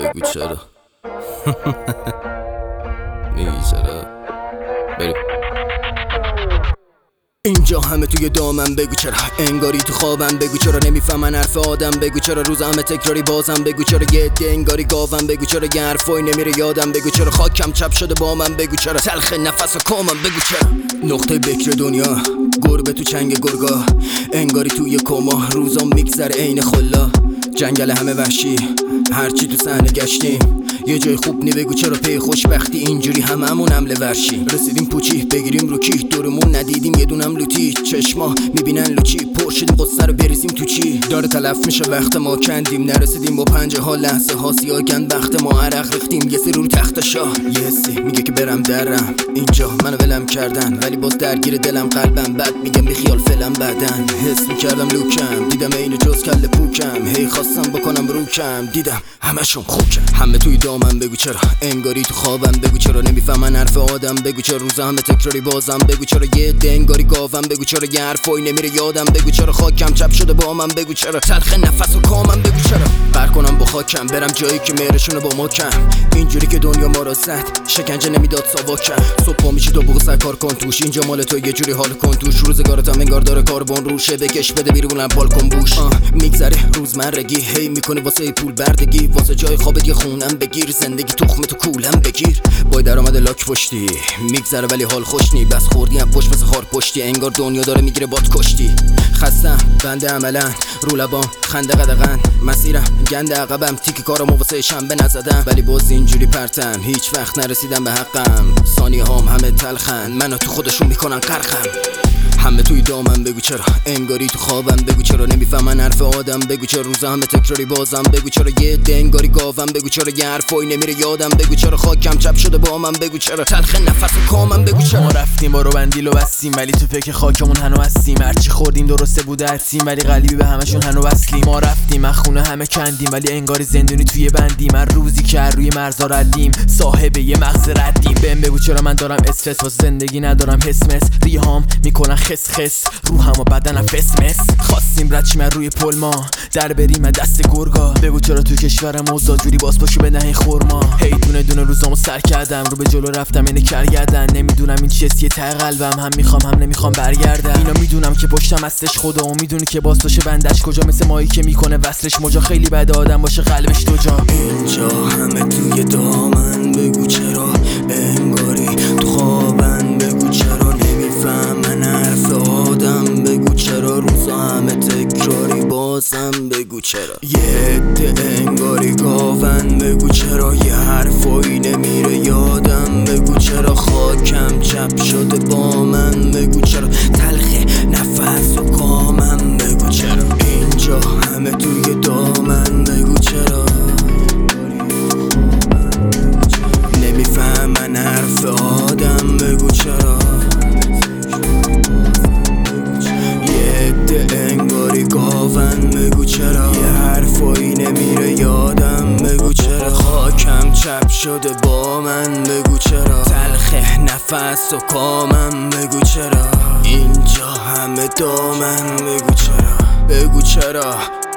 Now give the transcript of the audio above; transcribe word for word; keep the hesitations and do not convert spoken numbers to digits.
بگو چرا. میگی چرا؟ بریم. اینجا همه توی دامن بگو چرا، انگاری تو خوابم بگو چرا، نمیفهمن حرف آدم بگو چرا، روز همه تکراری بازم بگو چرا، یه عده انگاری گاوم بگو چرا، یه حرفایی نمیره یادم بگو چرا، خاکم چپ شده با من بگو چرا، تلخ نفس و کامم بگو چرا، نقطه بکر دنیا گربه تو چنگ گرگا، انگاری توی کما روزا میگذره عین خلا، جنگل همه وحشی هرچی تو صحنه گشتیم، یه جای خوب نی بگو چرا، پی خوشبختی اینجوری هممون حمله ورشی، رسیدیم پوچی بگیریم رو کی، دورمون ندیدیم یه دونم لوتی، چشما میبینن لوچی، پر شدیم قصه رو بریزیم تو چی، داره تلف میشه وقت ما کندیم، نرسیدیم با پنجه ها لحظه ها سیاه کند وقت ما، عرق ریختیم یه سری رو تخت شاه، یه حسی میگه که برم درم، اینجا منو ولم کردن ولی باز درگیر دلم قلبم، بد میگم بی خیال فعلا بعدن، حس میکردم لوکم دیدم اینو جز کله پوکم، هی خواستم بکنم روکم دیدم همشون خوکم، همه توی دامن بگو چرا، انگاری تو خوابم بگو چرا، نمیفهمن حرف آدم بگو چرا، روزا همه تکراری بازم بگو چرا، یه عده انگاری گاوم بگو چرا، یه حرفایی نمیره یادم بگو چرا، خاکم چپ شده با من بگو چرا، تلخ نفس و کامم بگو چرا، بر کنم با خاکم برم جایی که مهرشونه با ما کم، اینجوری که دنیا ما را زد شکنجه نمیداد ساواکم، صبح میشی تو بگو سرکار کن توش، اینجا مال تو یه جوری حال کن توش، روزگارتم انگار داره کاربن روشه، بکش بده بیرونم بالکن بوش، میگذره روزمرگی هی میکنی واسه پول بردگی، واسه جای خوابت یه خونم بگیر، زندگی تخم تو کولم بگیر، با درآمد لاک پشتی میگذره ولی حال خوش نی، بس خوردی هم پشت مثل خار پشتی، انگار دنیا داره میگیره باد کشتی، خستم بنده عملا رو لبام خنده قدغن، مسیرم گنده عقبم تیک کارمو واسه شنبه نزدم، ولی باز اینجوری پرتم هیچ وقت نرسیدم به حقم، ثانیه هام همه تلخن منو تو خودشون میکنن قرقم، همه توی دامن بگو چرا، انگاری تو خوابم بگو چرا، نمیفهمن حرف آدم بگو چرا، روزا همه تکراری بازم بگو چرا، یه عده انگاری گاوم بگو چرا، یه حرفایی نمیره یادم بگو چرا، خاکم چپ شده با من بگو چرا، تلخ نفس و کامم بگو چرا، ما رفتیم با رو بندیل و بستیم ولی تو فکر خاکمون هنو هستیم، هرچی خوردیم درسته بوده هستیم ولی قلبی به همشون هنو وصلیم، ما رفتیم از خونه همه کندیم ولی انگاری زندونی توی بندیم، هر روزی که هر روی مرزا ردیم صاحب یه مغز ردیم، بهم بگو چرا من دارم استرس واسه زندگی ندارم حس مس، ریهام میکنن خس خس روحم و بدنم فس مس، خواستیم رد چیم روی پل ما در بریم دست گرگا، بگو چرا تو کشورم اوضاع جوری باز پاشو به نهی خورما، هی دونه دونه روزامو سر کردم رو به جلو رفتم اینه کرگردن، نمیدونم این چیه سی ته قلبم، هم میخوام هم نمیخوام برگردم، اینا میدونم که پشتم هستش خدا و میدونی که باز باشه بندش کجا، مثل مایی که میکنه وصلش مجا، خیلی بده آدم باشه قلبش دو جا، اینجا همه توی دامن بگو چرا، انگاری تو خوابن بگو چرا، نمیفهمن حرف آدم بگو چرا، روزا همه تکراری بازم بگو چرا، یه عده انگاری گاون بگو چرا، یه حرفایی نمیره یادم بگو چرا، خاکم چپ شده با من بگو چرا، تلخ نفس و کامم بگو چرا، اینجا همه توی دامن بگو چرا، نمیفهمن حرف آدم بگو چرا، انگاری گاون بگو چرا، یه حرفایی نمیره یادم بگو چرا، خاکم چپ شده با من بگو چرا، تلخ نفس و کامم بگو چرا، اینجا همه دامن بگو چرا، بگو چرا.